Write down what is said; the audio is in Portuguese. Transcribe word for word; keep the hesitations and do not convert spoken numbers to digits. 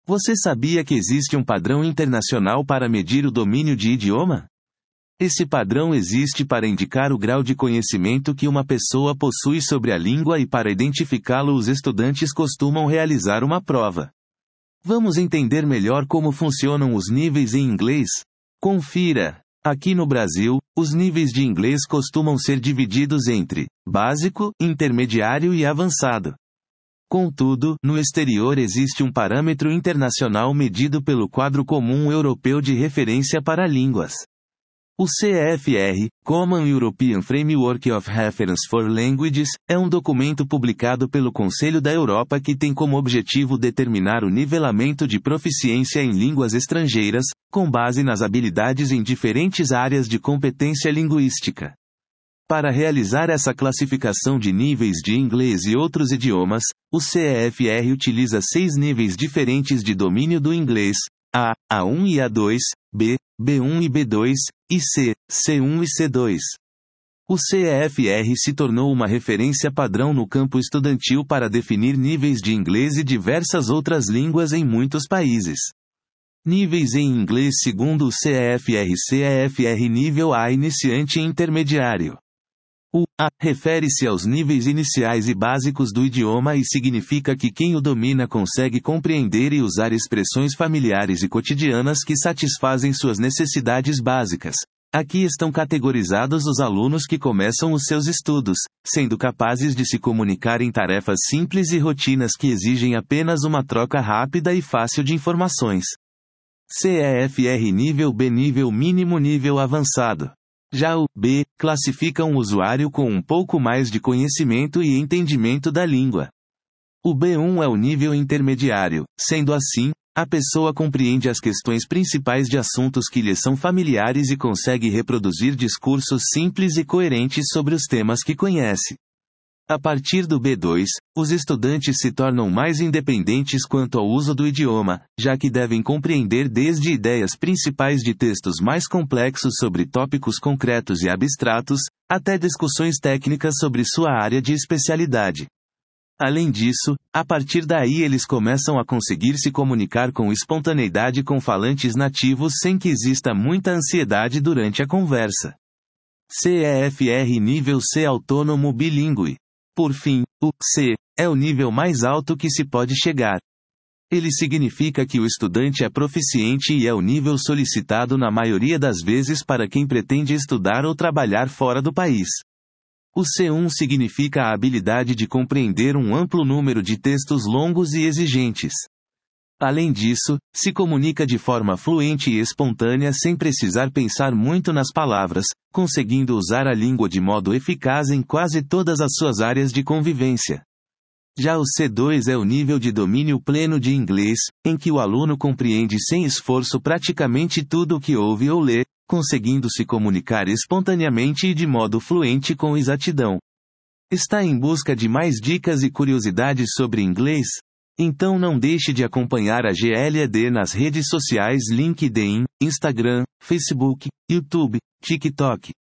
Você sabia que existe um padrão internacional para medir o domínio de idioma? Esse padrão existe para indicar o grau de conhecimento que uma pessoa possui sobre a língua e para identificá-lo os estudantes costumam realizar uma prova. Vamos entender melhor como funcionam os níveis em inglês? Confira! Aqui no Brasil, os níveis de inglês costumam ser divididos entre básico, intermediário e avançado. Contudo, no exterior existe um parâmetro internacional medido pelo Quadro Comum Europeu de Referência para Línguas. O C E F R, Common European Framework of Reference for Languages, é um documento publicado pelo Conselho da Europa que tem como objetivo determinar o nivelamento de proficiência em línguas estrangeiras, com base nas habilidades em diferentes áreas de competência linguística. Para realizar essa classificação de níveis de inglês e outros idiomas, o C E F R utiliza seis níveis diferentes de domínio do inglês: A, A um e A dois, B, B um e B dois, e C, C um e C dois. O C E F R se tornou uma referência padrão no campo estudantil para definir níveis de inglês e diversas outras línguas em muitos países. Níveis em inglês segundo o C E F R: C E F R nível A iniciante e intermediário. O A refere-se aos níveis iniciais e básicos do idioma e significa que quem o domina consegue compreender e usar expressões familiares e cotidianas que satisfazem suas necessidades básicas. Aqui estão categorizados os alunos que começam os seus estudos, sendo capazes de se comunicar em tarefas simples e rotinas que exigem apenas uma troca rápida e fácil de informações. C E F R nível B nível mínimo nível avançado. Já o B classifica um usuário com um pouco mais de conhecimento e entendimento da língua. O B um é o nível intermediário, sendo assim, a pessoa compreende as questões principais de assuntos que lhe são familiares e consegue reproduzir discursos simples e coerentes sobre os temas que conhece. A partir do B dois, os estudantes se tornam mais independentes quanto ao uso do idioma, já que devem compreender desde ideias principais de textos mais complexos sobre tópicos concretos e abstratos, até discussões técnicas sobre sua área de especialidade. Além disso, a partir daí eles começam a conseguir se comunicar com espontaneidade com falantes nativos sem que exista muita ansiedade durante a conversa. C E F R nível C autônomo bilíngue. Por fim, o C é o nível mais alto que se pode chegar. Ele significa que o estudante é proficiente e é o nível solicitado na maioria das vezes para quem pretende estudar ou trabalhar fora do país. O C um significa a habilidade de compreender um amplo número de textos longos e exigentes. Além disso, se comunica de forma fluente e espontânea sem precisar pensar muito nas palavras, conseguindo usar a língua de modo eficaz em quase todas as suas áreas de convivência. Já o C dois é o nível de domínio pleno de inglês, em que o aluno compreende sem esforço praticamente tudo o que ouve ou lê, conseguindo se comunicar espontaneamente e de modo fluente com exatidão. Está em busca de mais dicas e curiosidades sobre inglês? Então não deixe de acompanhar a G L E D nas redes sociais LinkedIn, Instagram, Facebook, YouTube, TikTok.